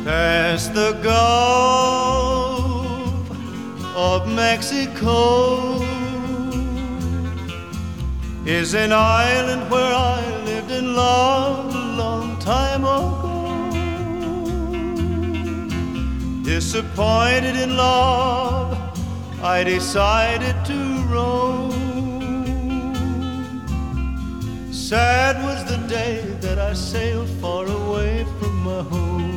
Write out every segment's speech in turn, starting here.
Past the Gulf of Mexico is an island where I lived and loved a long time ago. Disappointed in love, I decided to roam. Sad was the day that I sailed far away from my home.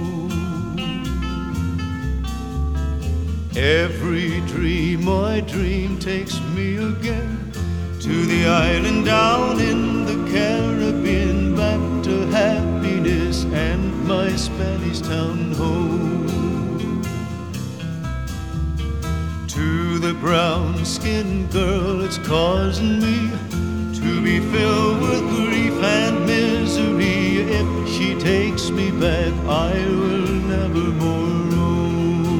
Every dream I dream takes me again to the island down in the Caribbean, back to happiness and my Spanish town home. To the brown-skinned girl, it's causing me to be filled with grief and misery. If she takes me back, I will never more roam.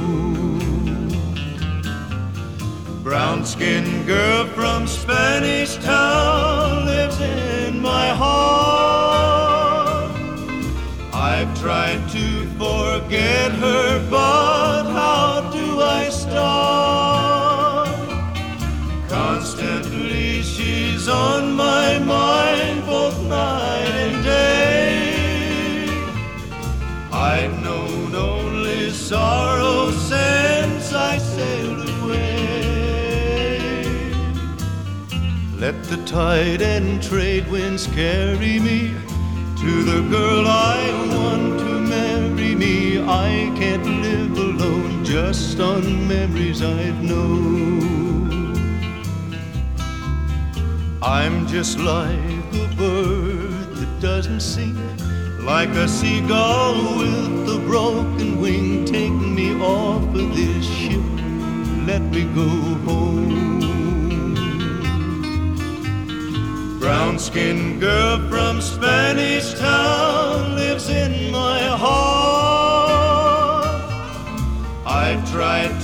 Brown-skinned girl from Spanish Town lives in my heart. I've tried to forget her, but how do I start? Constantly she's on my mind, both night and day. I've known only sorrow since I sailed away. Let the tide and trade winds carry me to the girl I want to marry me. I can't live alone just on memories I've known. I'm just like a bird that doesn't sing, like a seagull with a broken wing. Take me off of this ship, let me go home. Brown-skinned girl from Spanish Town lives in my heart. I've tried